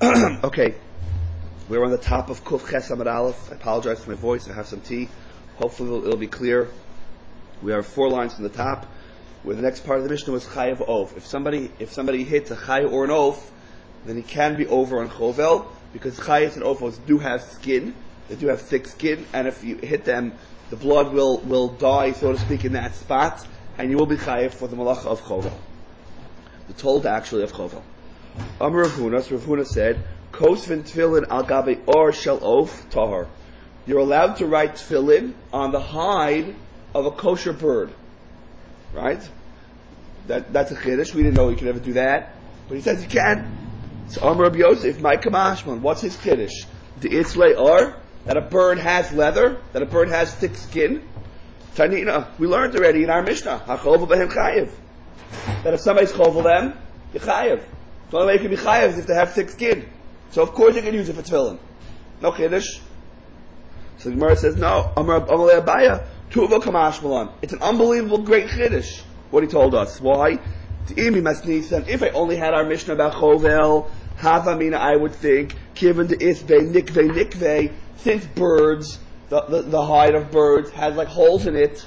Okay, we're on the top of Kuf Ches Amud Aleph. I apologize for my voice. I have some tea. Hopefully it'll be clear. We have 4 lines from the top, where the next part of the Mishnah was Chayav Oaf. If somebody hits a Chayav or an Oaf, then he can be over on Chovel, because Chayas and Oafos do have skin. They do have thick skin, and if you hit them, the blood will die, so to speak, in that spot, and you will be Chayav for the Malacha of Chovel. The told actually of Chovel. Amar Rav Huna, so Rav Huna said, Kosvin Tfilin al Gabe Or Shel Oaf Tahar. You're allowed to write Tfilin on the hide of a kosher bird. Right? That's a chiddush. We didn't know you could ever do that. But he says you can. So Amar Rabbi Yosef, my Kamashman, what's his chiddush? The Itzlei Or, that a bird has leather, that a bird has thick skin. Tanina, we learned already in our Mishnah, HaChovel Behem Chayev. That if somebody's chovel them, you're Chayev. The only way you can be Chayev is if they have thick skin. So of course you can use it for tefillin. No chiddush. So the Gemara says, no, Amar Abaya, Tuva Kamash Malan. It's an unbelievable great chiddush, what he told us. Why? If I only had our Mishnah about chovel, Havamina, I would think, given the Isve, Nikve, since birds, the hide of birds has like holes in it,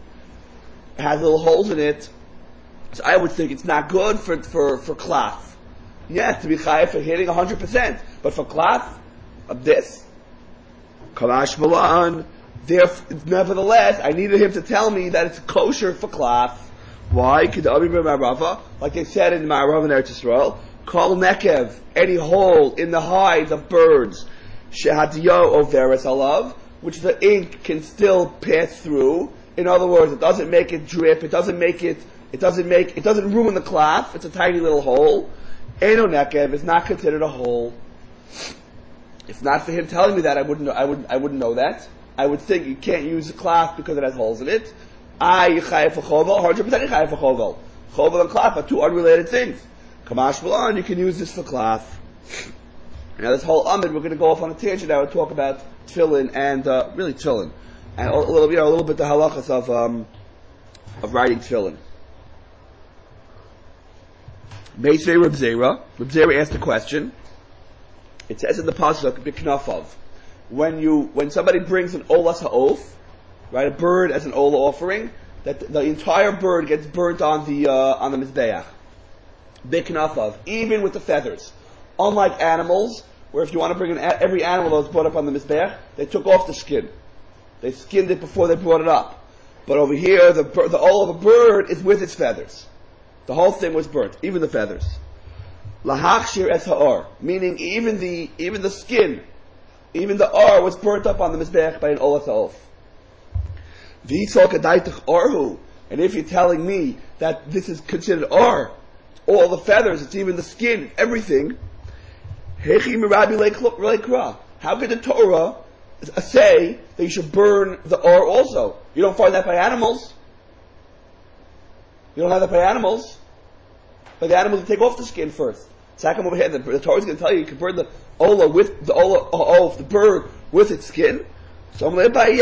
has little holes in it, so I would think it's not good for klaf. Yes, to be chayav for hitting 100%, but for klaf, of this. Kalash Malan, nevertheless, I needed him to tell me that it's kosher for klaf. Why? Like they said in Ma'arav and Eretz Yisrael, Kol Nekev, any hole in the hides of birds, Shehadiyo Overes Alav, which the ink can still pass through. In other words, it doesn't make it drip, it doesn't ruin the cloth, it's a tiny little hole. Eno Nekev is not considered a hole. If not for him telling me that, I wouldn't know that. I would think you can't use the cloth because it has holes in it. Chayav for chovel, 100% chayav for chovel. Chovel and cloth are 2 unrelated things. Kamash Malan, you can use this for cloth. Now this whole Amid, we're going to go off on a tangent now and talk about tefillin and really tefillin, and a little bit the halachas of writing tefillin. Meisvei Reb Zera asked a question. It says in the pasuk B'knafav, when somebody brings an olas ha'of, right, a bird as an ola offering, that the entire bird gets burnt on the mizbeach. B'knafav, even with the feathers. Unlike animals, where if you want to bring in every animal that was brought up on the mizbeach, they took off the skin. They skinned it before they brought it up. But over here, the ola of a bird is with its feathers. The whole thing was burnt, even the feathers. Lahachshir es ha'or, meaning even the skin, even the or was burnt up on the mizbeach by an olas ha'of. V'yitzol kadaitach orhu, and if you're telling me that this is considered or, all the feathers, it's even the skin, everything, hechi mirabi leikra. How could the Torah say that you should burn the or also? You don't find that by animals. You don't have that by animals. By the animals, you take off the skin first. Second over here, the Torah is going to tell you can burn the ola with the ola of the bird with its skin. So I'm going to buy,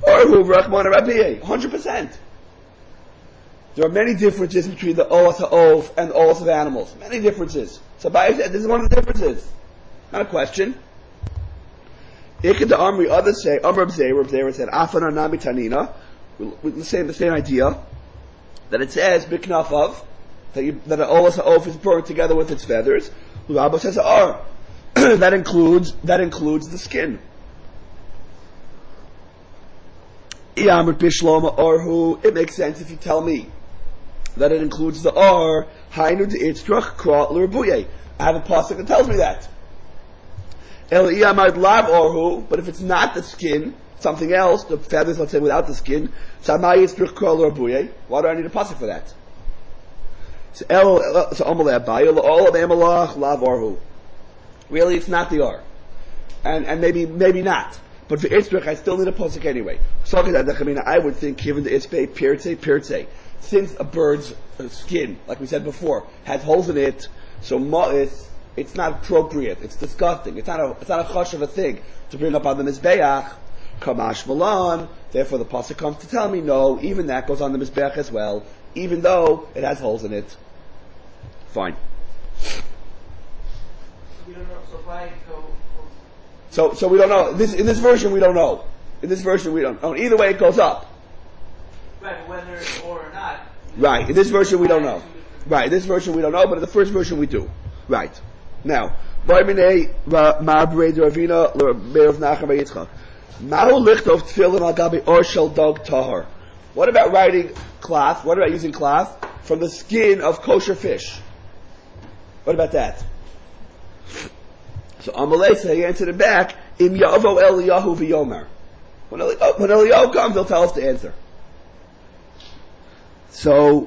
100%. There are many differences between the olas ha'of and the olas of animals. Many differences. So Abai said, this is one of the differences. Not a question. Ikad Amri, others say, Amr Reb Zera said, Afana Nami Tanina, the same idea, that it says, B'knafav, that an olas ha'of is burnt together with its feathers. Rabba says, that includes the skin. It makes sense if you tell me that it includes the or. I have a pasuk that tells me that. But if it's not the skin, something else, the feathers, let's say without the skin, why do I need a pasuk for that? Really, it's not the or, and maybe not. But for Itzrich, I still need a pasuk anyway. I would think, given the Itzbei Pirtei, since a bird's skin, like we said before, has holes in it, so it's not appropriate. It's disgusting. It's not a chush of a thing to bring up on the mizbeach. Kamash Malan. Therefore, the pasuk comes to tell me, no, even that goes on the mizbeach as well, even though it has holes in it. Fine. We don't know. So why go? So we don't know. In this version, we don't know. In this version, we don't know. Either way, it goes up. Right, whether it's or not. Right. In this version, we don't know. Right. In this version, we don't know, but in the first version, we do. Right. Now, what about writing cloth? What about using cloth from the skin of kosher fish? What about that? So Amalei said, he answered it back, Im Yavo Eliyahu v'yomer. When Eliyahu comes, he'll tell us the answer. So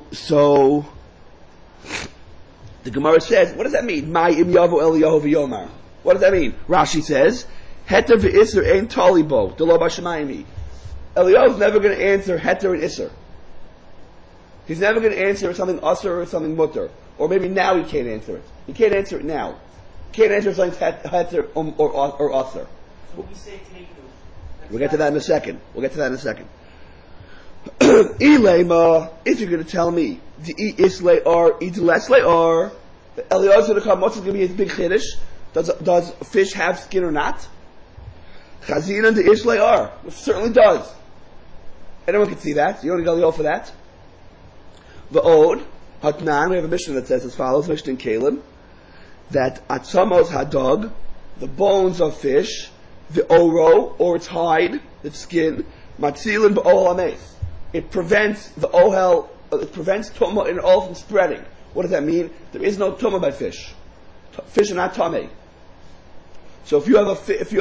the Gemara says, what does that mean? My Im Yavo Eliyahu v'yomer. What does that mean? Rashi says, Heter v'Isser ein talibo, delo b'shamayim. Eliyahu's never going to answer Heter and Isser. He's never going to answer something Usser or something Mutter. Or maybe now he can't answer it. He can't answer it now. He can't answer something Heter or Usser. So when we say Teiku, We'll get to that in a second. Ilema, if you're going to tell me, the Islay or Idleslay or Eliyahu's going to come, what's going to be his big chiddush? Does fish have skin or not? Chazin and the Islay are. It certainly does. Anyone can see that. You don't need Eliyahu for that. The Od, Hatnan, we have a mission that says as follows, Mishnah in Kalim, that Atzamos Hadog, the bones of fish, the Oro, or its hide, its skin, Matzilin B'Ohel Ames. It prevents the Ohel, it prevents Tumah in all from spreading. What does that mean? There is no Tumah by fish. Fish are not Tameh. So if you have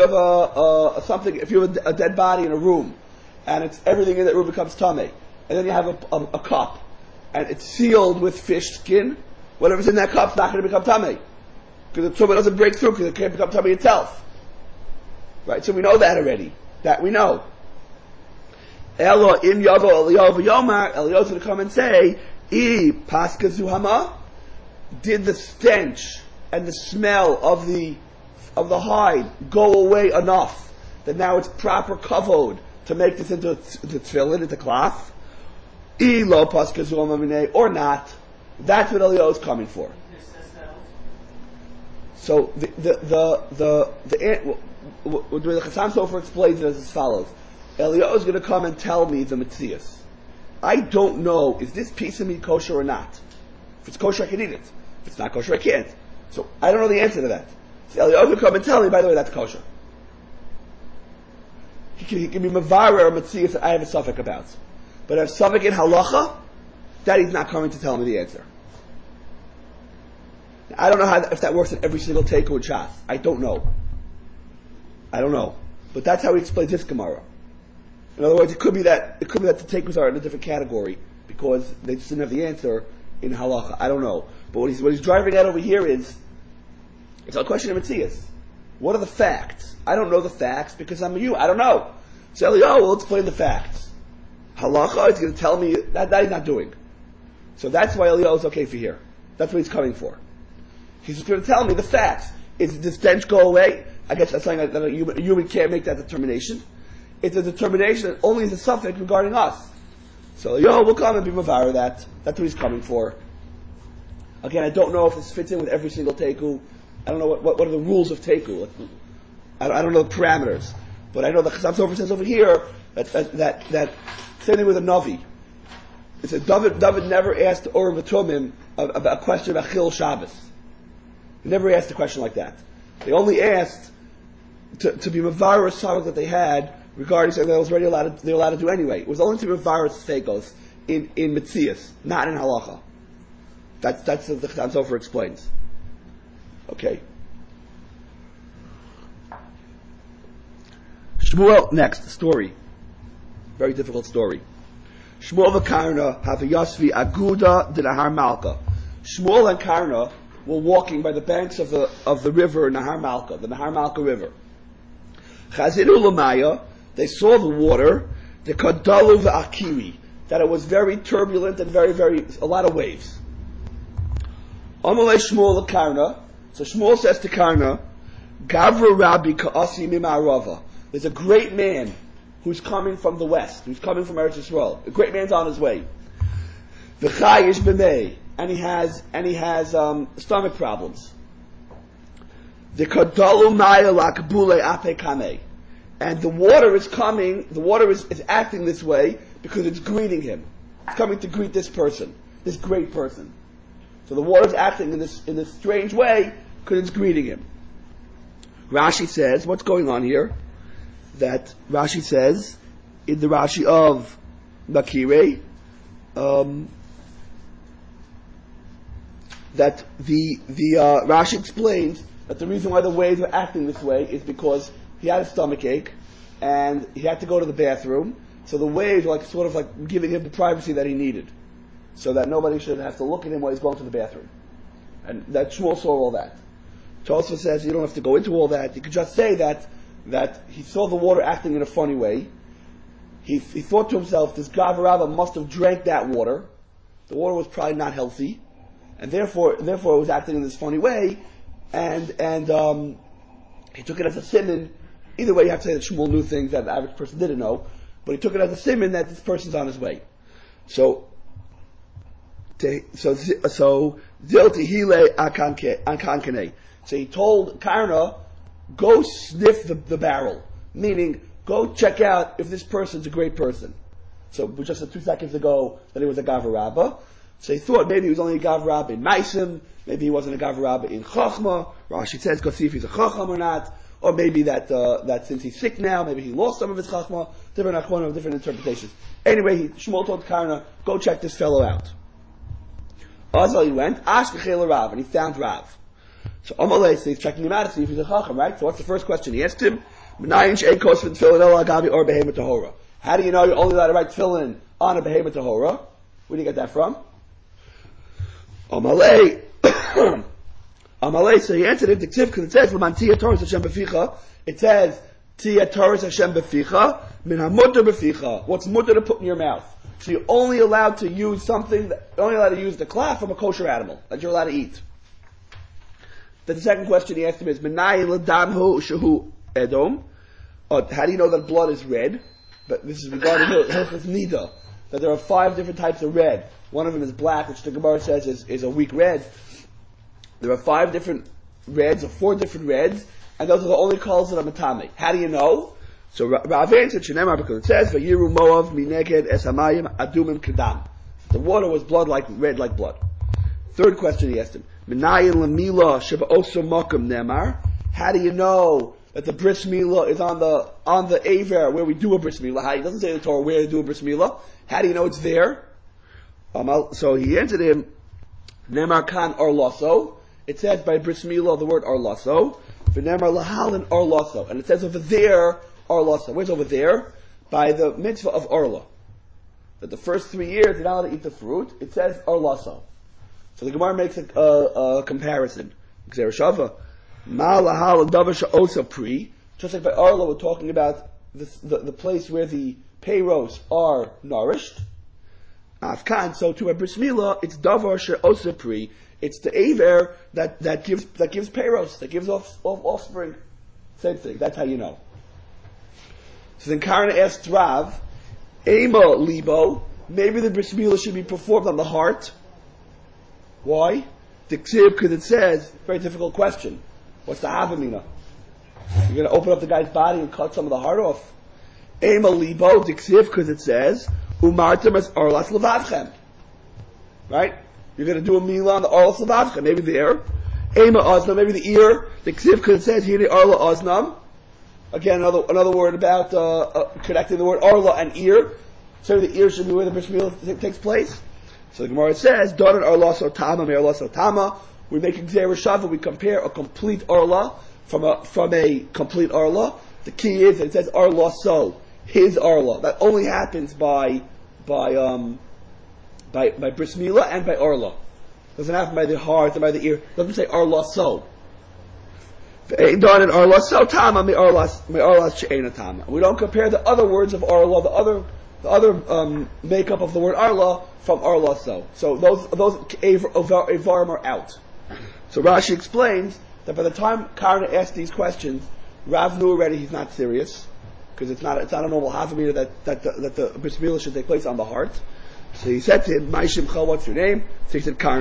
a dead body in a room, and it's everything in that room becomes Tameh, and then you have a cup, and it's sealed with fish skin, whatever's in that cup's not going to become Tameh. Because the Tumah doesn't break through, because it can't become Tameh itself. Right, so we know that already. That we know. Elo im yavo Eliyahu v'yomar, Eliyahu's going to come and say, I paska zuhama, did the stench and the smell of the hide go away enough that now it's proper kavod to make this into tefillin, into cloth? I lo paska zuhama minei, or not. That's what Eliyahu's coming for. So the Chassam Sofer explains it as follows. Eliyahu is going to come and tell me the Metzias. I don't know, is this piece of meat kosher or not? If it's kosher, I can eat it. If it's not kosher, I can't. So I don't know the answer to that. So Eliyahu will come and tell me, by the way, that's kosher. He can be Mavara or Metzias that I have a suffix about. But if suffix in halacha, that he's not coming to tell me the answer. I don't know if that works in every single Teiku in Shas. I don't know. But that's how he explains this Gemara. In other words, it could be that the Teikus are in a different category because they just didn't have the answer in halacha. I don't know. But what he's driving at over here is, it's a question of Metzias. What are the facts? I don't know the facts because I'm you. I don't know. So Eliyahu will explain the facts. Halacha is going to tell me that he's not doing. So that's why Eliyahu is okay for here. That's what he's coming for. He's just going to tell me the facts. Does the stench go away? I guess that's something that a human can't make that determination. It's a determination that only is a suffix regarding us. So Eliyahu will come and be mavar that. That's what he's coming for. Again, I don't know if this fits in with every single Teiku. I don't know what are the rules of Teiku. I don't know the parameters. But I know the Chassam Sofer says over here that same thing with a Navi. It says David never asked Urim v'Tumim about a question about Chil Shabbos. He never asked a question like that. They only asked to be mavar something that they had regarding something that was already they're allowed to do anyway. It was only to be mavar sfekos in Metzias, not in halacha. That's what the Chassam Sofer explains. Okay. Shmuel, next story. Very difficult story. Shmuel v'Karna have a Yosvi Aguda de Nahar Malka. Shmuel and Karna were walking by the banks of the river Nahar Malka, the Nahar Malka River. Chazinu Lamaya, they saw the water, the Kadalu v'Akiri, that it was very turbulent and very, very, a lot of waves. Amalei Shmuel Karna, so Shmuel says to Karna, Gavra Rabbi Ka'asi Mimarava. There's a great man who's coming from the west, who's coming from Eretz Yisrael. A great man's on his way. V'chayish b'mei, and he has stomach problems. The kadalu maya lakbule ape kame. And the water is coming, the water is acting this way because it's greeting him. It's coming to greet this person, this great person. So the water is acting in this strange way because it's greeting him. Rashi says, what's going on here? That Rashi says, in the Rashi of Makire, that the Rashi explains that the reason why the waves are acting this way is because he had a stomach ache and he had to go to the bathroom. So the waves were sort of giving him the privacy that he needed, so that nobody should have to look at him while he's going to the bathroom. And that Shmuel saw all that. Tosfos says you don't have to go into all that. You could just say that he saw the water acting in a funny way. He thought to himself, this Gavarava must have drank that water. The water was probably not healthy, and therefore it was acting in this funny way. And he took it as a siman. Either way, you have to say that Shmuel knew things that the average person didn't know, but he took it as a siman that this person's on his way. So Zilti Hile Akankane. So he told Karna, go sniff the barrel, meaning go check out if this person's a great person. So we just said 2 seconds ago that he was a Gavarabba. So he thought maybe he was only a Gavarabba in Maisim, maybe he wasn't a Gavarabba in Chachma. Rashi says, go see if he's a Chacham or not. Or maybe that since he's sick now, maybe he lost some of his Chachma. Different Achronim, different interpretations. Anyway, Shmuel told Karna, go check this fellow out. Azal he went, Ashkechel Rav, and he found Rav. So Amalei says he's checking him out to see if he's a Chacham, right? So what's the first question he asked him? How do you know you're only allowed to write tefillin on a Behemoth Tahora? Where do you get that from? Amalei. So he answered it, because it says, it says, Tia Torah Hashem beficha, min hamutter beficha. What's mutter to put in your mouth? So you're only allowed to use you're only allowed to use the klaf from a kosher animal that you're allowed to eat. Then the second question he asked him is, Menai l'damhu shehu edom. How do you know that blood is red? But this is regarding Hilchos Nida, that there are 5 different types of red. One of them is black, which the Gemara says is a weak red. There are 5 different reds, or 4 different reds, and those are the only colors that are matame. How do you know? So Rav answered, Shenemar, because it says, Vayiru Moav mineged es hamayim adumim kedam. The water was red like blood. Third question he asked him, Menayin lamila sheba'oso makom nemar. How do you know that the bris milah is on the aver where we do a bris milah? He doesn't say in the Torah where to do a bris milah. How do you know it's there? So he answered him, Nemar kan arlaso. It says by bris milah the word arlaso. V'nemar lahalin arlaso. And it says over there arlaso. Where's over there? By the mitzvah of arla. That the first 3 years you're not allowed to eat the fruit. It says arlaso. So the Gemara makes a comparison. Gzereshava. Ma lahal davar she'osa pri. Just like by arla we're talking about the place where the peiros are nourished. Afkan, so to a bris milah, it's davar she'osa pri. It's the aver that gives peiros, that gives offspring. Same thing. That's how you know. So then Karna asked Rav, Ema libo, maybe the bris milah should be performed on the heart. Why? The ksib, because it says, very difficult question. What's the havamina? You're going to open up the guy's body and cut some of the heart off. Ema libo, the ksib, because it says, Umartem as arlas levavchem. Right? You're going to do a milah on the arlas levavchem. Maybe there. Ema oznam, maybe the ear. The ksib, because it says, here arla oznam. Again, another word about connecting the word arla and ear. So the ear should be where the bris milah takes place. So the Gemara says, Doran arla sotama, me arla sotama. We make a gzereshava, we compare a complete arla from a complete arla. The key is that it says arla so, his arla. That only happens by bris milah and by arla. Doesn't happen by the heart and by the ear. It doesn't say arla so. We don't compare the other words of arla, the other makeup of the word arla from arla so. So those avarim are out. So Rashi explains that by the time Karna asked these questions, Rav knew already he's not serious, because it's not a normal havamina that the bris milah should take place on the heart. So he said to him, "Ma'ishimcha, what's your name?" So he said Karna.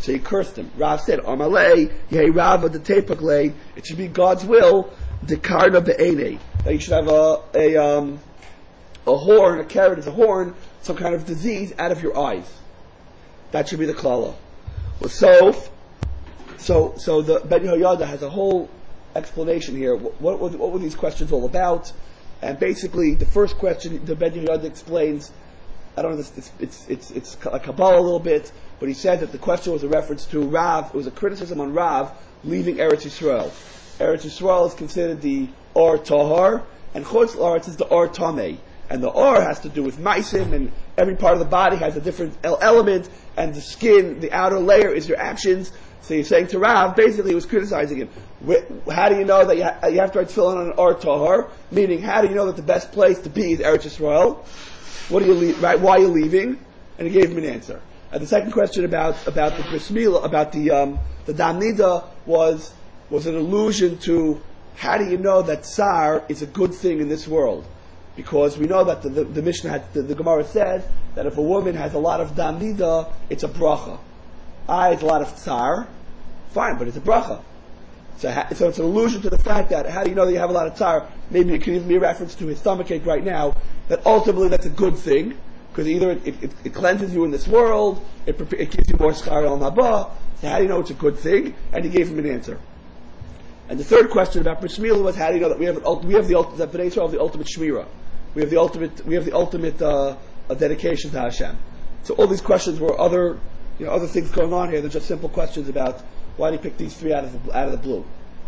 So he cursed him. Rav said, Amalei, Yehi Rav the Tepaklei, it should be God's will, the Karna Be'ene, that you should have a horn, a carrot is a horn, some kind of disease out of your eyes. That should be the klala. Well, so the Ben Yehoyada has a whole explanation here. What were these questions all about? And basically, the first question, the Ben Yehoyada explains. I don't know. It's a Kabbalah a little bit, but he said that the question was a reference to Rav. It was a criticism on Rav leaving Eretz Yisrael. Eretz Yisrael is considered the Or Tahar, and Chutz La'aretz is the Or Tamei. And the Or has to do with Maisim, and every part of the body has a different element, and the skin, the outer layer, is your actions. So you're saying to Rav, basically he was criticizing him. How do you know that you have to write tefillin on an Or Tahar? Meaning, how do you know that the best place to be is Eretz Yisrael? What do you right? Why are you leaving? And he gave him an answer. And the second question about the bris milah, about the dam nida was an allusion to how do you know that tsar is a good thing in this world? Because we know that the Mishnah had, the Gemara says that if a woman has a lot of dam nida, it's a bracha. It's a lot of tsar, fine, but it's a bracha. So it's an allusion to the fact that how do you know that you have a lot of tsar? Maybe it could even be a reference to his stomachache right now. That ultimately that's a good thing, because either it cleanses you in this world, it gives you more schar al haba. So how do you know it's a good thing? And he gave him an answer. And the third question about bris milah was how do you know that we have the ultimate shmira, we have the ultimate dedication to Hashem. So all these questions were other things going on here. They're just simple questions about why did he pick these three out of the blue.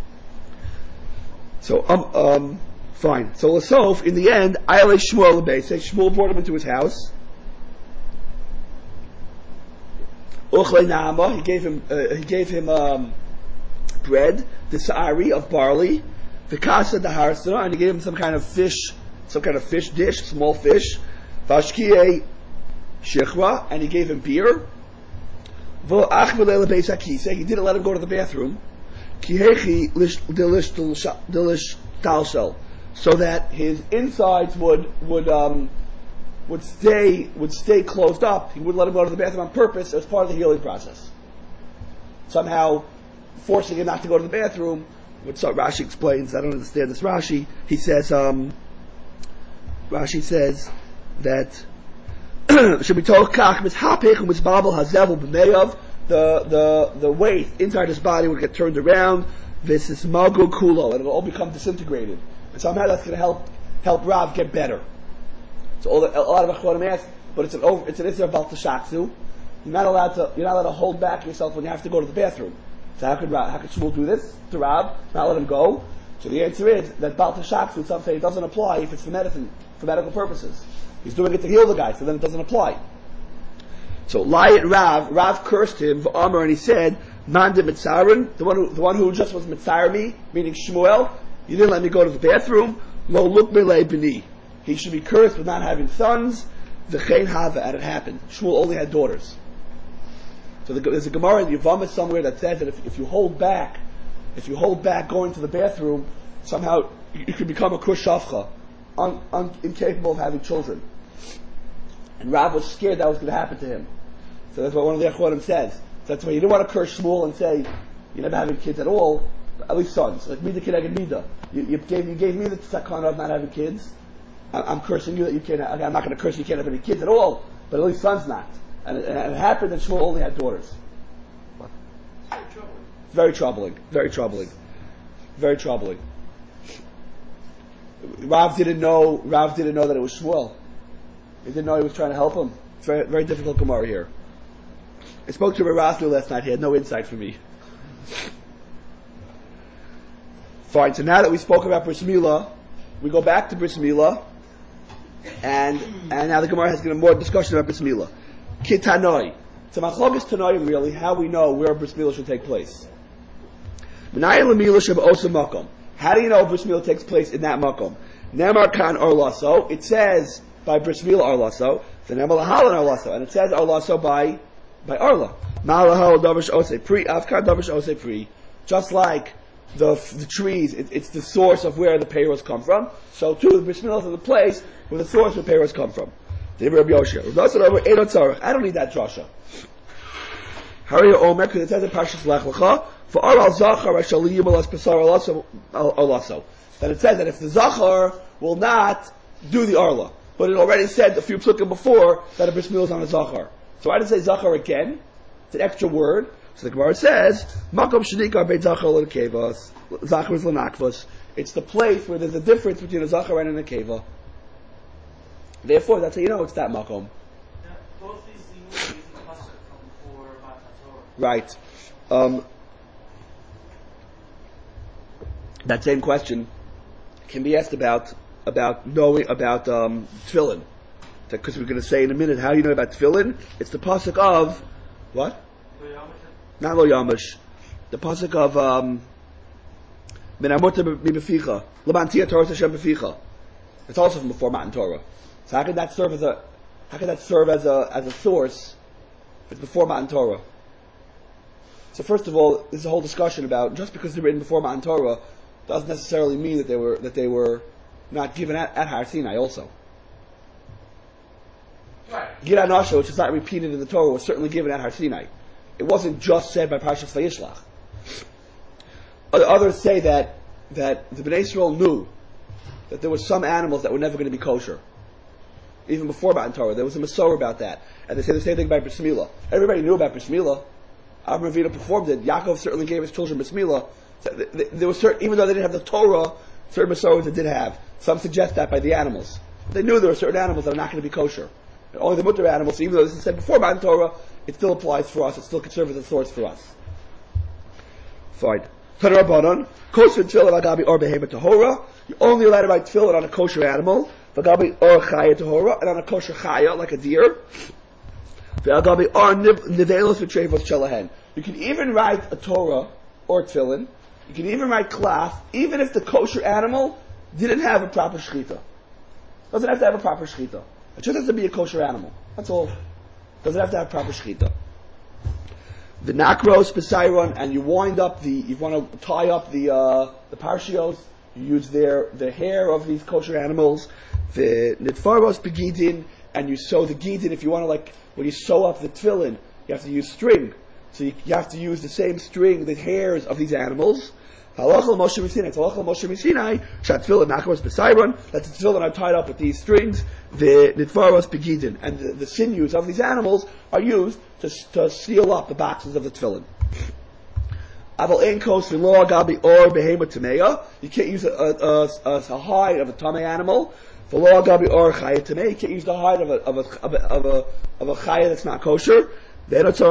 So fine. So Lasof, in the end, Ayle Shmuel Lebeisei, Shmuel brought him into his house. Uchle Naama, he gave him bread, the sa'ari of barley, the kasa the harsana, and he gave him some kind of fish dish, small fish. Vashkiye shechra, and he gave him beer. He didn't let him go to the bathroom. So that his insides would stay closed up. He wouldn't let him go to the bathroom on purpose as part of the healing process. Somehow forcing him not to go to the bathroom, which Rashi explains. I don't understand this Rashi. He says Rashi says that should be told the weight inside his body would get turned around. This is magu kulo, and it'll all become disintegrated. And somehow that's going to help Rav get better. So a lot of Achronim ask, but it's an Isser Bal Tashaksu. You're not allowed to hold back yourself when you have to go to the bathroom. So how could Shmuel do this to Rav? Not let him go? So the answer is that Bal Tashaksu, some say it doesn't apply if it's for medicine, for medical purposes. He's doing it to heal the guy, so then it doesn't apply. So Layat Rav cursed him, V'amar, and he said, Manda Mitzarin, the one who just was Mitzar me, meaning Shmuel, you didn't let me go to the bathroom, Lo Luk Melei B'ni. He should be cursed with not having sons, V'chein Hava, and it happened. Shmuel only had daughters. So there's a Gemara in Yevamah somewhere that says that if you hold back going to the bathroom, somehow you could become a Kushafcha, incapable of having children. And Rav was scared that was going to happen to him. So that's what one of the Achronim says. So that's why you didn't want to curse Shmuel and say, you're never having kids at all, at least sons. Like Mida Kineged Mida. You gave me the sakana of not having kids. I'm cursing you that you can't, I'm not going to curse you can't have any kids at all, but at least sons not. And it happened that Shmuel only had daughters. What? Very troubling. Very troubling. Very troubling. Rav didn't know that it was Shmuel. He didn't know he was trying to help him. It's very, very difficult Gemara here. I spoke to Rav last night. He had no insight for me. Fine. So now that we spoke about bris milah, we go back to bris milah, and now the Gemara has given more discussion about bris milah. Kitanoi. So machlokas tanoim really how we know where bris milah should take place. How do you know bris milah takes place in that makom? Nemar kan orlaso. It says by bris milah arlaso. The nemar lahalan arlaso, and it says arlaso by arla. Malahal davish ose pri avkar davish ose pri. Just like the trees, it's the source of where the payros come from. So too, the bris milah is the place where the source of the payros come from. I don't need that drasha. Haraya Omer, because it says in Parshas Lech Lecha, for Aral Zachar Ashali Yimalas Pesar Alaso. That it says that if the Zachar will not do the Arla, but it already said a few psukim before that a bris milah is on a Zachar. So why did it say Zachar again? It's an extra word. So the Gemara says, Makom Shanikar Beit Zachar L'Kevas, Zachar is L'Nakvas. It's the place where there's a difference between a Zachar and a Nekeva. Therefore, that's how you know it's that Makom. Now, both these things using the pasuk from before Matan Torah. Right. That same question can be asked about tefillin. Because we're going to say in a minute how you know about tefillin. It's the pasuk of what? Not lo yamash. The pasuk of min amota mibeficha lemantia Torah Hashem beficha. It's also from before Matan Torah. So how can that serve as a source if it's before Matan Torah? So first of all, there's a whole discussion about just because they're written before Matan Torah doesn't necessarily mean that they were not given at Har Sinai also. Right. Gid Anasha, which is not repeated in the Torah, was certainly given at Har Sinai. It wasn't just said by Parshas Vayishlach. Others say that the Bnei Yisrael knew that there were some animals that were never going to be kosher. Even before Matan Torah, there was a Masorah about that. And they say the same thing about Bris Milah. Everybody knew about Bris Milah. Avram Avinu performed it. Yaakov certainly gave his children Bris Milah. So there was certain, even though they didn't have the Torah, certain Masorahs they did have. Some suggest that by the animals. They knew there were certain animals that are not going to be kosher. And only the mutter animals, so even though this is said before Matan Torah, it still applies for us. It still can serve as a source for us. Fine. Tanarabanan, kosher tefillin agabi or behema tahora. You're only allowed to write tefillin on a kosher animal. V'agabi or chaya tahora, and on a kosher chaya, like a deer. V'agabi or nivelos v'treivos shelahen. You can even write a Torah or tefillin. You can even write klaf, even if the kosher animal didn't have a proper shechita. Doesn't have to have a proper shechita. It just has to be a kosher animal. That's all. Doesn't have to have proper shechita. The nakros besayron, and you want to tie up the parshios. You use the hair of these kosher animals. The nitfaros begidin, and you sew the gidin. If you want to, when you sew up the tefillin, you have to use string. So you have to use the same string, the hairs of these animals. Halachal Moshe Sinai. It's halachal Moshe Sinai. Shat tefillin nakros besayron. That the tefillin are tied up with these strings. The nitfaros begidin, and the sinews of these animals are used to seal up the boxes of the tefillin. Aval ein kos v'lo agabi or behema tameya. You can't use a hide of a tamei animal. V'lo agabi or chaya tameya. You can't use the hide of a chaya that's not kosher. Certainly,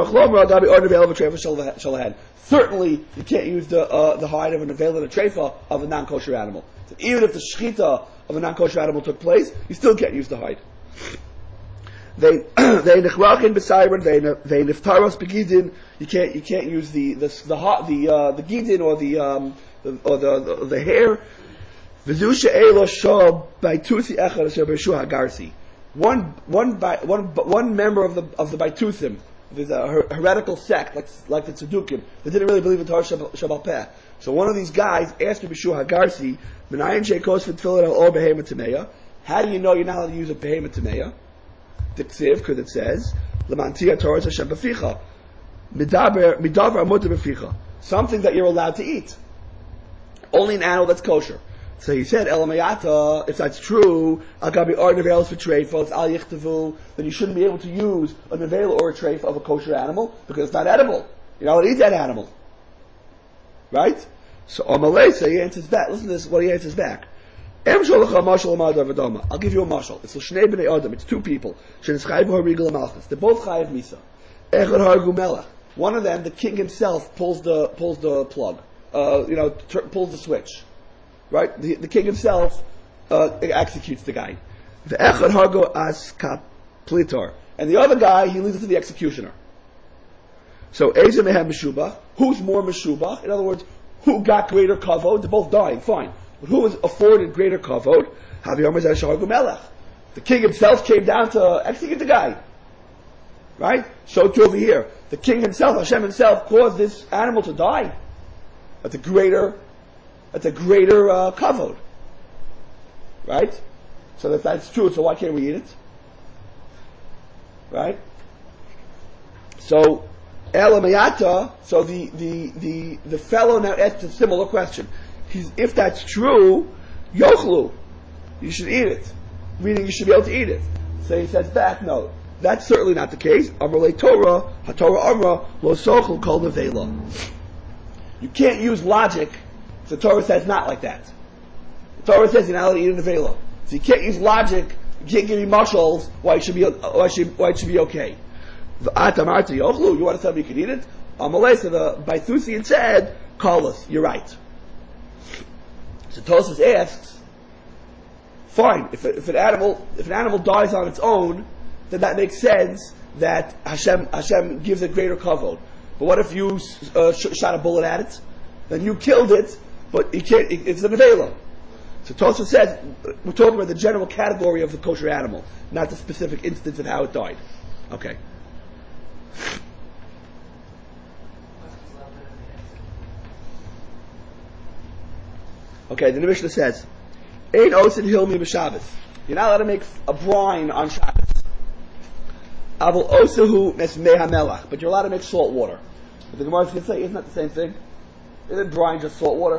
you can't use the hide of an avel and a treifa of a non-kosher animal. So even if the shechita of a non-kosher animal took place, you still can't use the hide. They nechrachin b'sayron, they niftaros begidin. You can't use the gidin or the hair. V'zusha elo shab baitusi echad asher b'shu hagarsi. One member of the baitusim. There's a heretical sect like the Tzedukim that didn't really believe in Torah Shabbal Peh. So one of these guys asked B'Shu Hagarsi, "Menayin sheikos v'tefillin al or behema tameya." How do you know you're not allowed to use a behema tameya? Diksiv, because it says Lamantia Torah Hashem b'ficha midavar amuta b'ficha, something that you're allowed to eat. Only an animal that's kosher. So he said, Elamayata, if that's true, Agabi or nevelos for treifos, al yichtavu, then you shouldn't be able to use a nevel or a treif of a kosher animal because it's not edible. You're not allowed to eat that animal. Right? So Amalei, so he answers back. Listen to this, what he answers back. I'll give you a mashal. It's l'shnei b'nei adam. It's two people. They're both chayiv misa. One of them, the king himself, pulls the plug. Pulls the switch. Right? The king himself executes the guy. The echad hargo as kaplitor. And the other guy, he leaves it to the executioner. So, Eza mehem meshubach. Who's more meshubach? In other words, who got greater kavod? They're both dying, fine. But who was afforded greater kavod? The king himself came down to execute the guy. Right? So too over here. The king himself, Hashem himself, caused this animal to die. That's a greater kavod. Right? So if that's true, so why can't we eat it? Right? So Elamayata, so the fellow now asks a similar question. If that's true, yochlu, you should eat it. Meaning you should be able to eat it. So he says back, no, that's certainly not the case. Amalei Torah, HaTorah Amra, Lo Sochel Kol Nevela. You can't use logic. The Torah says not like that. The Torah says you're not allowed to eat a nevela. So you can't use logic. You can't give me mushals why it should be okay. You want to tell me you can eat it? Amalei, so the Baithusian said, call us. You're right. So Tosfos asks, fine. If an animal dies on its own, then that makes sense that Hashem gives it greater kavod. But what if you shot a bullet at it? Then you killed it, but you can't. It's a nevela. So Tosfos says we're talking about the general category of the kosher animal, not the specific instance of how it died. Okay. Okay. Then the Mishnah says, "Ein osin hilmi b'Shabbos." You're not allowed to make a brine on Shabbos. Avol osahu mesmei hamelach, but you're allowed to make salt water. But the Gemara is going to say, isn't that the same thing? Isn't brine just salt water?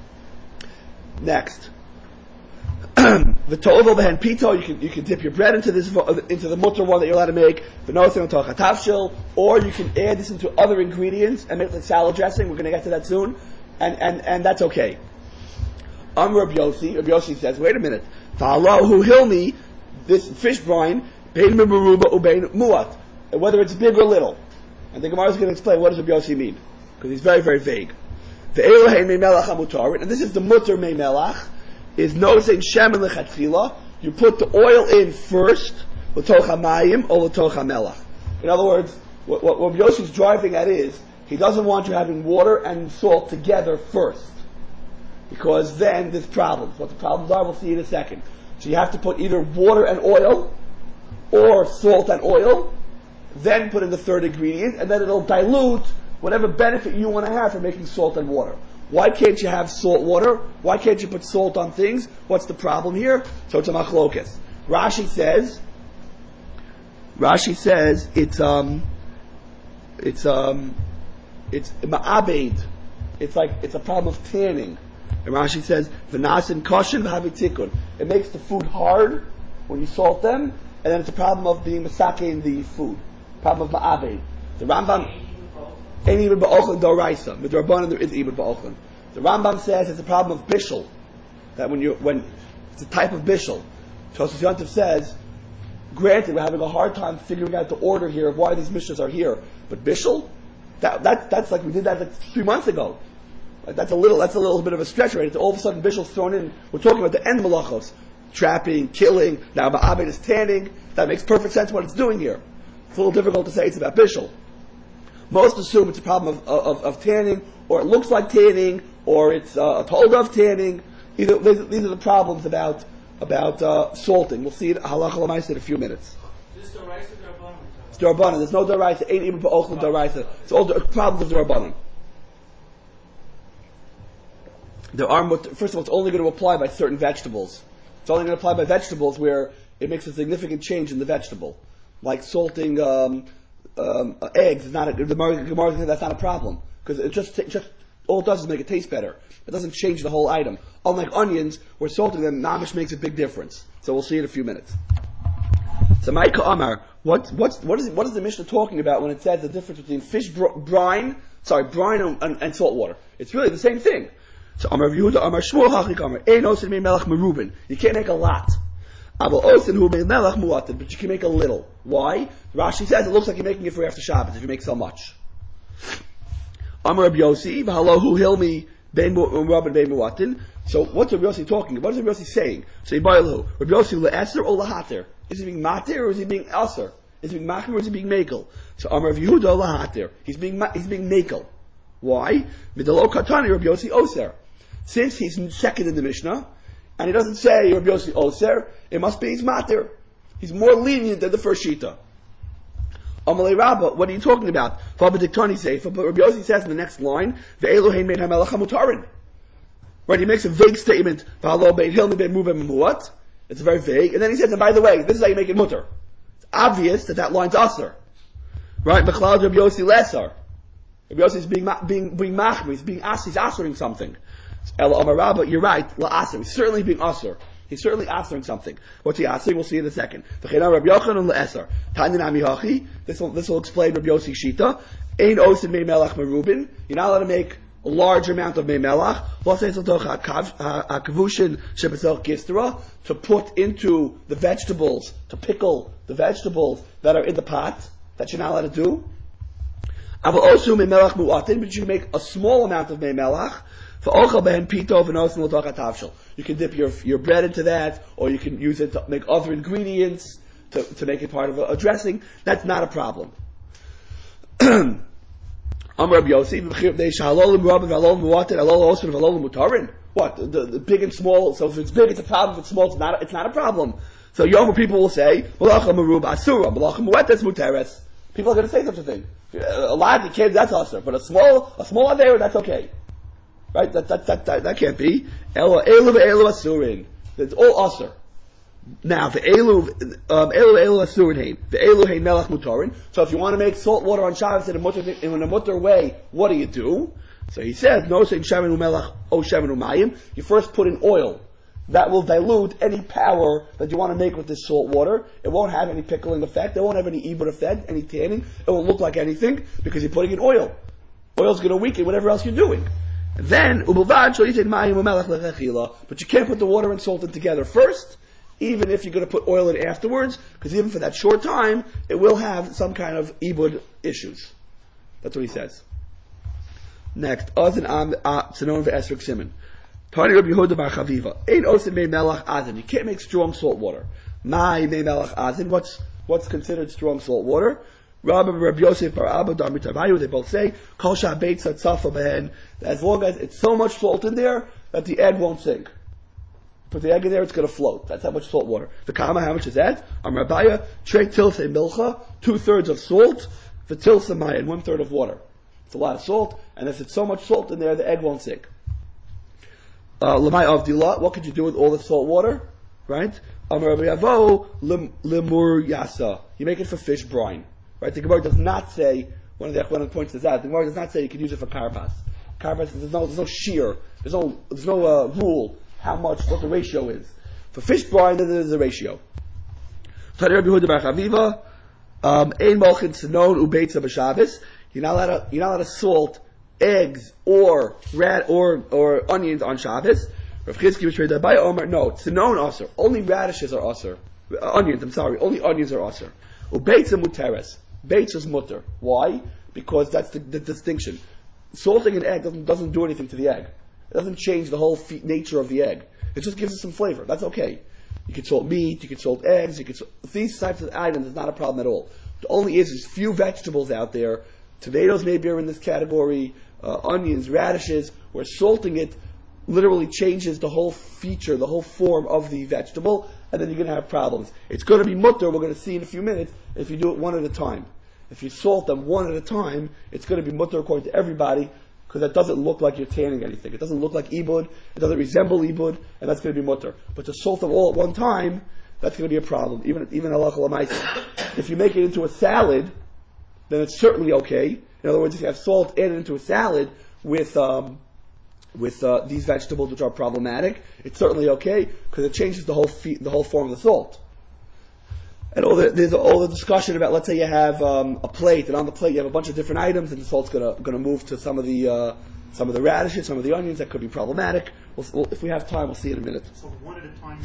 Next, the tovel behen pito. You can dip your bread into the mutter one that you're allowed to make. The nothing on tafshil, or you can add this into other ingredients and make like salad dressing. We're going to get to that soon, and that's okay. Rabbi Yossi says, wait a minute. Fa'alahu hilmi, this fish brine, bein meruba ubein muat, whether it's big or little. And the Gemara is going to explain what does Rabbi Yossi mean, because he's very, very vague. The Elohein mei melach hamutarit, and this is the mutter mei melach, is noticing shemen lechatchila. You put the oil in first, l'toch hamayim or l'toch hamelach. In other words, what Rabbi Yossi's driving at is, he doesn't want you having water and salt together first. Because then there's problems. What the problems are, we'll see in a second. So you have to put either water and oil, or salt and oil, then put in the third ingredient, and then it'll dilute whatever benefit you want to have from making salt and water. Why can't you have salt water? Why can't you put salt on things? What's the problem here? So it's a machlokas. Rashi says it's ma'abed. It's a problem of tanning. And Rashi says, "V'nasin koshin v'havitikun." It makes the food hard when you salt them, and then it's a problem of being masake in the food. Problem of ma'abed. The Rambam ain't even ba'ochlin doraisa. Midrabanan there is even ba'ochlin. The Rambam says it's a problem of bishul. That when it's a type of bishul. Tosfos Yontif says, granted, we're having a hard time figuring out the order here of why these mishnahs are here, but bishul, that's like we did that like 3 months ago. That's a little bit of a stretch, right? It's all of a sudden bishul's thrown in. We're talking about the end malachos, trapping, killing. Now ma'abed is tanning. That makes perfect sense what it's doing here. It's a little difficult to say it's about bishul. Most assume it's a problem of tanning, or it looks like tanning, or it's told of tanning. These are the problems about salting. We'll see it halacha l'maaseh in a few minutes. Is this Doraisa or Darbanan? It's Darbanan. There's no Doraisa. Ain't even ba'ochlin Doraisa. It's all the problems of Darbanan. First of all, it's only going to apply by certain vegetables. It's only going to apply by vegetables where it makes a significant change in the vegetable, like salting eggs. Is not the Gemara says that's not a problem because it just all it does is make it taste better. It doesn't change the whole item. Unlike onions, where salting them mamish makes a big difference. So we'll see in a few minutes. So Maika Amar, what is the Mishnah talking about when it says the difference between brine and salt water? It's really the same thing. So Amar Yehuda, Amar Shmuel, Hachik Amar, Ein osin mei melach merubin. You can't make a lot. Aval osin hu mei melach muatin, but you can make a little. Why? Rashi says it looks like you're making it for after Shabbos if you make so much. Amar Rabbi Yossi, v'halohu hilmi bein mu'rabin bein muatin. So what's Rabbi Yossi talking about? What is Rabbi Yossi saying? So Yibaylahu, Rabbi Yossi le'eser or lahater? Is he being matir or is he being aser? Is he being machir or is he being mekel? So Amar Yehuda lahater. He's being mekel. Why? Midalo katani Rabbi Yossi oser. Since he's second in the Mishnah, and he doesn't say Rabbi Yossi Oser, it must be he's matir. He's more lenient than the first Shita. Amalei Rabba, what are you talking about? Rabbi Diktani Seifa, but Rabbi Yossi says in the next line, Ve'elohein mein hamelach hamutarin. Right, he makes a vague statement, V'alo bein hilmi bein muvem muat. It's very vague. And then he says, and by the way, this is how you make it mutter. It's obvious that line's aser. Right? Mechlal Rabbi Yossi lesser. Rabbi Yossi is being machmir. He's being he's asering something. El Amar Rabba, you're right. La aser. He's certainly being aser. He's certainly asering something. What's he asering? We'll see in a second. V'chena Rabbi Yochanan le'eser. Tanya nami hachi. This will explain Rabbi Yossi's shita. Ein osin mei melach merubin. You're not allowed to make a large amount of mei melach. To put into the vegetables, to pickle the vegetables that are in the pot. That you're not allowed to do. But you can make a small amount of mei melach. You can dip your bread into that, or you can use it to make other ingredients to make it part of a dressing. That's not a problem. What? The big and small. So if it's big, it's a problem. If it's small, it's not a problem. So Yom people will say, people are going to say such a thing. A lot of the kids, that's usher, but a small adera, that's okay. Right? That can't be. Elu asurin. It's all usher. Now, the elu asurin hein. The elu hein melach mutarin. So if you want to make salt water on Shabbos in a mutter way, what do? So he says, no saying shemen u'melach o shemen u'mayim. You first put in oil. That will dilute any power that you want to make with this salt water. It won't have any pickling effect. It won't have any ibud effect, any tanning. It won't look like anything because you're putting in oil. Oil's going to weaken whatever else you're doing. And then, but you can't put the water and salt in together first, even if you're going to put oil in afterwards, because even for that short time, it will have some kind of ibud issues. That's what he says. Next, Tani Rabbi Yehuda bar Chaviva. Ein osin mei melach azin. You can't make strong salt water. Mai mei melach azin. What's considered strong salt water? Rabbi Yosef bar Abba dar mitavayu. They both say kol sha'beitz hatzafa behen. As long as it's so much salt in there that the egg won't sink. Put the egg in there, it's going to float. That's how much salt water. The kama, how much is that? Rabbiya trei tilse milcha, 2/3 of salt. The tilse mayan, 1/3 of water. It's a lot of salt, and if it's so much salt in there, the egg won't sink. What could you do with all the salt water? Right? Lemur yasa. You make it for fish brine. Right? The Gemara does not say, one of the Achronim points this out, the Gemara does not say you can use it for karpas. Karpas, there's no shear, there's no rule what the ratio is. For fish brine, there's a ratio. You're not allowed to salt eggs or onions on Shabbos. Rav Chizki was by Omer. No, tzinon aser. Only radishes are aser. Onions. I'm sorry. Only onions are aser. Ubeitza muteres. Beitza is mutter. Why? Because that's the distinction. Salting an egg doesn't do anything to the egg. It doesn't change the whole nature of the egg. It just gives it some flavor. That's okay. You can salt meat. You can salt eggs. These types of items is not a problem at all. The only is few vegetables out there. Tomatoes maybe are in this category. Onions, radishes, where salting it literally changes the whole feature, the whole form of the vegetable, and then you're going to have problems. It's going to be mutter, we're going to see in a few minutes, if you do it one at a time. If you salt them one at a time, it's going to be mutter according to everybody, because that doesn't look like you're tanning anything. It doesn't look like ibud, it doesn't resemble ibud, and that's going to be mutter. But to salt them all at one time, that's going to be a problem. Even halacha l'maisa. If you make it into a salad, then it's certainly okay. In other words, if you have salt added into a salad with these vegetables which are problematic, it's certainly okay because it changes the whole form of the salt. And there's all the discussion about, let's say you have a plate, and on the plate you have a bunch of different items, and the salt's going to move to some of the radishes, some of the onions. That could be problematic. If we have time, we'll see in a minute. So one at a time,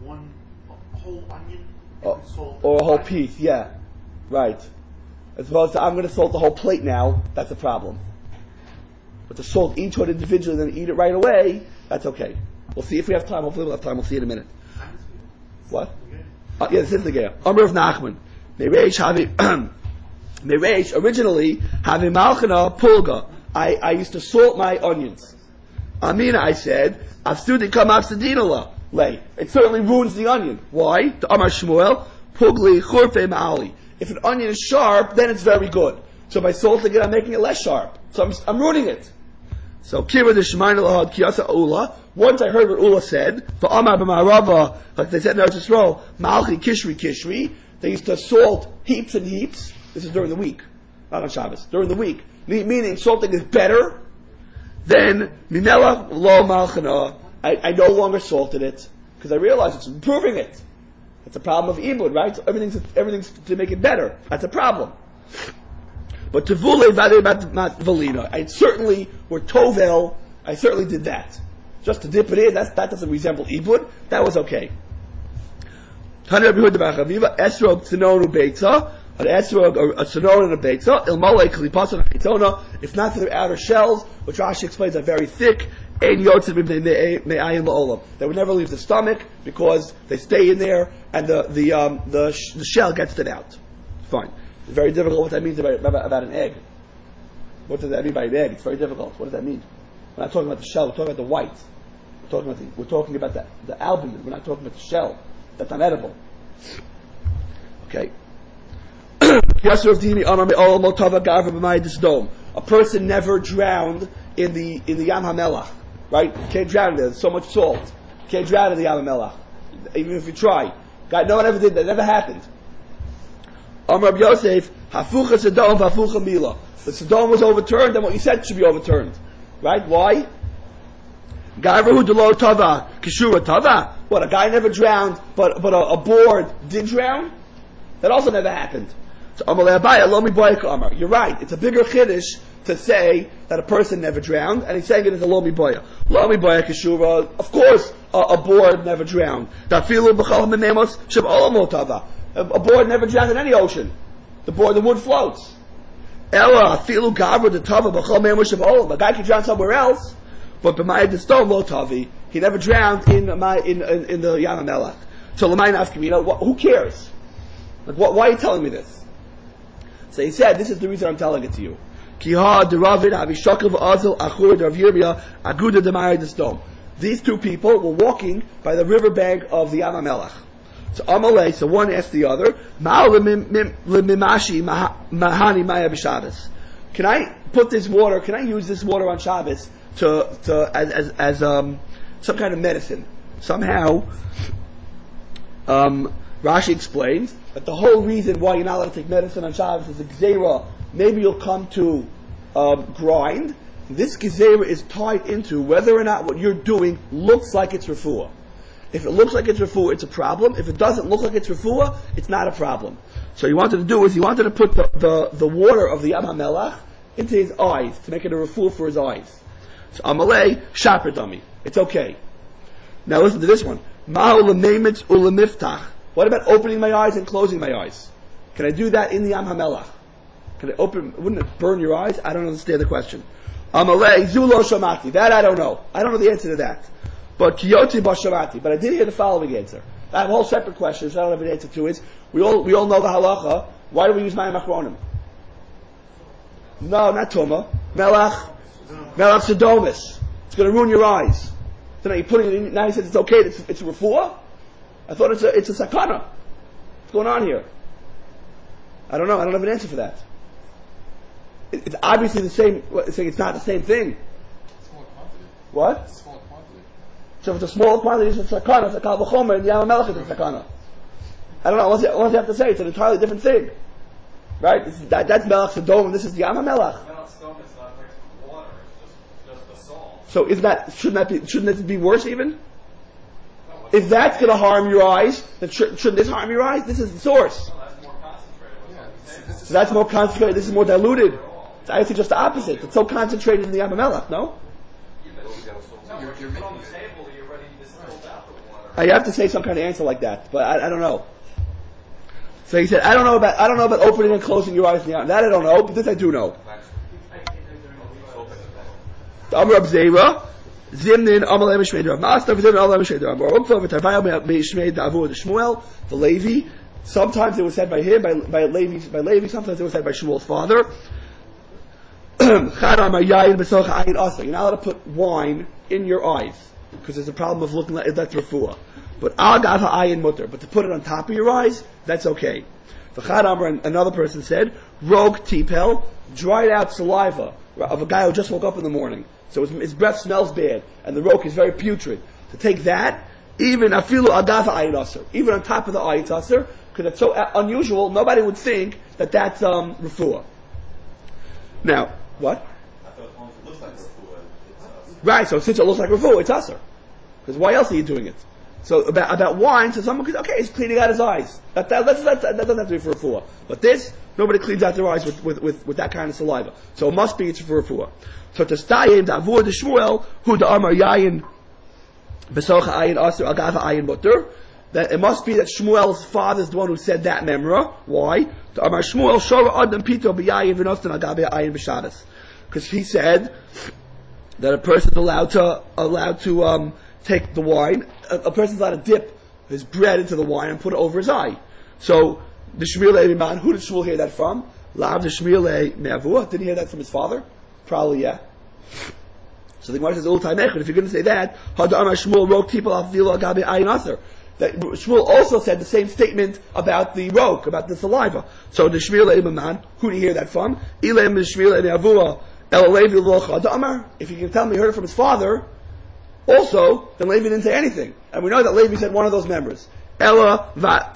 a whole onion, salt, or a whole piece, yeah, right. As opposed to, I'm going to salt the whole plate now, that's a problem. But to salt each one individually and then eat it right away, that's okay. We'll see if we have time. Hopefully we'll have time. We'll see in a minute. What? Yeah, this is the Geya. Amr of Nachman. Mereish, originally, having malchana pulga. I used to salt my onions. Amina, I said, Afsudi kam afsadinala. Lay. It certainly ruins the onion. Why? To Amar Shmuel, pugli churfe ma'ali. If an onion is sharp, then it's very good. So by salting it, I'm making it less sharp. So I'm ruining it. So Kira the Shemayin Lahad Kiyasa Ula. Once I heard what Ula said, for Amar b'Marava, like they said in Eretz Yisrael, Malchi Kishri Kishri. They used to salt heaps and heaps. This is during the week. not on Shabbos, during the week. Meaning salting is better, then Minela Lo Malchana, I no longer salted it, because I realized it's improving it. It's a problem of ibud, right? So everything's to make it better. That's a problem. But Tevule Vade Mat Valina, I certainly were Tovel, I certainly did that. Just to dip it in, that doesn't resemble ibud, that was okay. Tanya Rabbi Yehuda bar Chaviva, Esrog Tzinonu Beitza, an Esrog, a Tzinon and a Beitza, Ilmole Klipason Chitona, if not for their outer shells, which Rashi explains are very thick, Ein Yotzim Me'ayin La'olam. They would never leave the stomach, because they stay in there, and the shell gets it out. Fine. It's very difficult what that means about an egg. What does that mean by an egg? It's very difficult. What does that mean? We're not talking about the shell, we're talking about the white. We're talking about the albumin, we're not talking about the shell. That's unedible. Okay. A person never drowned in the Yam HaMelach, right? You can't drown in there. There's so much salt. You can't drown in the Yam HaMelach, even if you try. God, no one ever did that. It never happened. Amar Rabbi Yosef, Hafucha Sedom, Hafucha Mila. The Sedom was overturned, and what you said should be overturned, right? Why? Gavrahu Delo Tava, Kishura Tava. What, a guy never drowned, but a board did drown? That also never happened. So Amalei Abaya, Lomi Boyaka Amar. You're right, it's a bigger chiddush to say that a person never drowned, and he's saying it as a Lomi Boya. Lomi Boya Kishura, of course, a board never drowned. Tafilu B'chal Menemos, Shav Olamo Tava. A board never drowned in any ocean. The wood floats. Ella, Afilu Gavra, the Tava, B'chal Menemos, Shav Olam. A guy can drown somewhere else, but b'mayid the stone lo tavi, he never drowned in the Yam HaMelach. So l'mayim afkamina, who cares? Like, why are you telling me this? So he said, this is the reason I'm telling it to you. Kiha deravid avishakav azil achur Rav Yirmiyah aguda d'mayid the stone. These two people were walking by the riverbank of the Yam HaMelach. So Amalei, so one asked the other, Ma'al l'mimashi mahani maya b'Shabbos. Can I use this water on Shabbos as some kind of medicine? Somehow, Rashi explains that the whole reason why you're not allowed to take medicine on Shabbos is a gzeira. Maybe you'll come to grind. This gzeira is tied into whether or not what you're doing looks like it's refuah. If it looks like it's refuah, it's a problem. If it doesn't look like it's refuah, it's not a problem. So he wanted to put the water of the Yam HaMelach into his eyes to make it a refuah for his eyes. So Amalei, shaper dummy. It's okay. Now listen to this one. What about opening my eyes and closing my eyes? Can I do that in the Yam HaMelach? Can I open? Wouldn't it burn your eyes? I don't understand the question. Amalei zulo shamati. That I don't know. I don't know the answer to that. But kiyoti bashamati. But I did hear the following answer. I have a whole separate question, so I don't have an answer to it. We all know the halacha. Why do we use mayim achronim? No, not tuma. Melach Sodomis. It's going to ruin your eyes. So now you're putting it in. Now he says it's okay. It's refuah. I thought it's a sakana. What's going on here? I don't know. I don't have an answer for that. It's obviously the same. It's saying it's not the same thing. Small quantity. What? Small quantity. So if it's a small quantity, it's a sakana. It's a kal v'chomer, and the Yam HaMelach is a sakana. I don't know. Unless you have to say it's an entirely different thing, right? That's Melach Sodom, and this is the Yam HaMelach. So shouldn't it be worse even? If that's going to harm your eyes, then shouldn't this harm your eyes? This is the source. So that's more concentrated. This is more diluted. It's actually just the opposite. It's so concentrated in the Yam HaMelach, no? You have to say some kind of answer like that, but I don't know. So he said, I don't know about opening and closing your eyes in the Yam. That I don't know, but this I do know. Amar Rab Zeira, Zimnin Amalei Mishmei Rav Master, Zimnin Amalei Mishmei Rav Baruch, V'Tarvayah Mishmei Davur Shmuel, the Levi. Sometimes it was said by him, by Levi. Sometimes it was said by Shmuel's father. You're not allowed to put wine in your eyes because there's a problem of looking like that's refuah. But al gav ha'ayin mutter. But to put it on top of your eyes, that's okay. Another person said, Rog tipel, dried out saliva of a guy who just woke up in the morning. So his breath smells bad, and the rog is very putrid. To take that, even afilu agav ha'ayin aser, even on top of the ayin aser, because it's so unusual, nobody would think that that's refuah. Now, what? I thought as long as it looks like refuah, it's us. Right, so since it looks like refuah, it's usher. Because why else are you doing it? So about wine, so someone could, okay, he's cleaning out his eyes. That doesn't have to be for refuah. But this, nobody cleans out their eyes with that kind of saliva. So it must be it's for refuah. So to stayim, the avur, the shmuel, who the amar yayin, besocha ayin aser, agava ayin mutter, that it must be that Shmuel's father is the one who said that memra. Why? The amar Shmuel, shora adam pito b'yayin v'nostan agava ayin b'shabbos. Because he said that a person is allowed to take the wine. A person's allowed to dip his bread into the wine and put it over his eye. So the Shmuel man, who did Shmuel hear that from? Lav the Shmuel me'avua. Did he hear that from his father? Probably, yeah. So the Gemara says, "Ul taimechad." If you're going to say that, Hadamar Shmuel wrote people al filo agabe ayin aser. That Shmuel also said the same statement about the roke, about the saliva. So the Shmuel man, who did he hear that from? Ilem the Shmuel me'avua el Levi lo Hadamar. If you can tell me he heard it from his father, also, then Levi didn't say anything. And we know that Levi said one of those members. We don't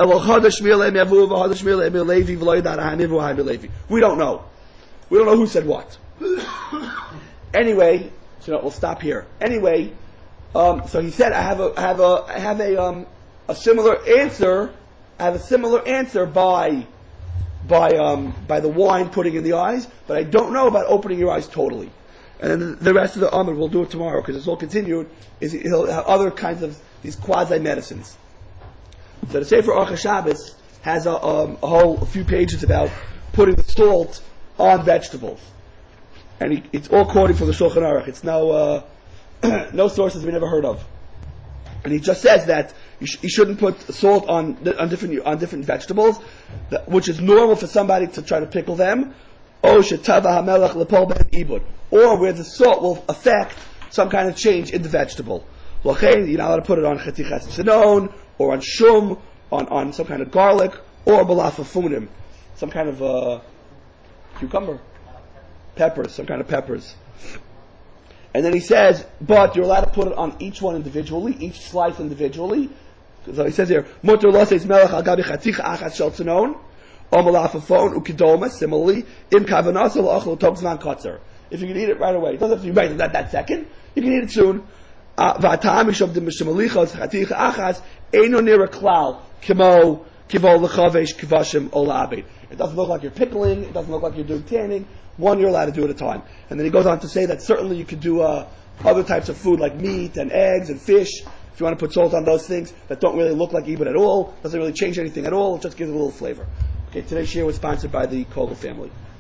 know. We don't know who said what. Anyway, so we'll stop here. Anyway, so he said, I have a similar answer. I have a similar answer by the wine putting in the eyes, but I don't know about opening your eyes totally. And then the rest of the Amr we'll do it tomorrow because it's all continued. He'll have other kinds of these quasi medicines. So the Sefer Orcha Shabbos has a few pages about putting the salt on vegetables, and it's all quoting from the Shulchan Aruch. It's no sources we never heard of, and he just says that you shouldn't put salt on different vegetables, which is normal for somebody to try to pickle them. Or where the salt will affect some kind of change in the vegetable. You're not allowed to put it on chetichas tzinon, or on shum, on some kind of garlic, or balafafunim, some kind of cucumber, peppers, some kind of peppers. And then he says, but you're allowed to put it on each one individually, each slice individually. So he says here, mutar lo seis melech al gabi chaticha achas shel tzinon. Similarly, if you can eat it right away, it doesn't have to be right that second. You can eat it soon. It doesn't look like you're pickling. It doesn't look like you're doing tanning. One, you're allowed to do it at a time. And then he goes on to say that certainly you could do other types of food like meat and eggs and fish. If you want to put salt on those things that don't really look like ibud at all, doesn't really change anything at all. It just gives it a little flavor. Okay, today's share was sponsored by the Kogel family.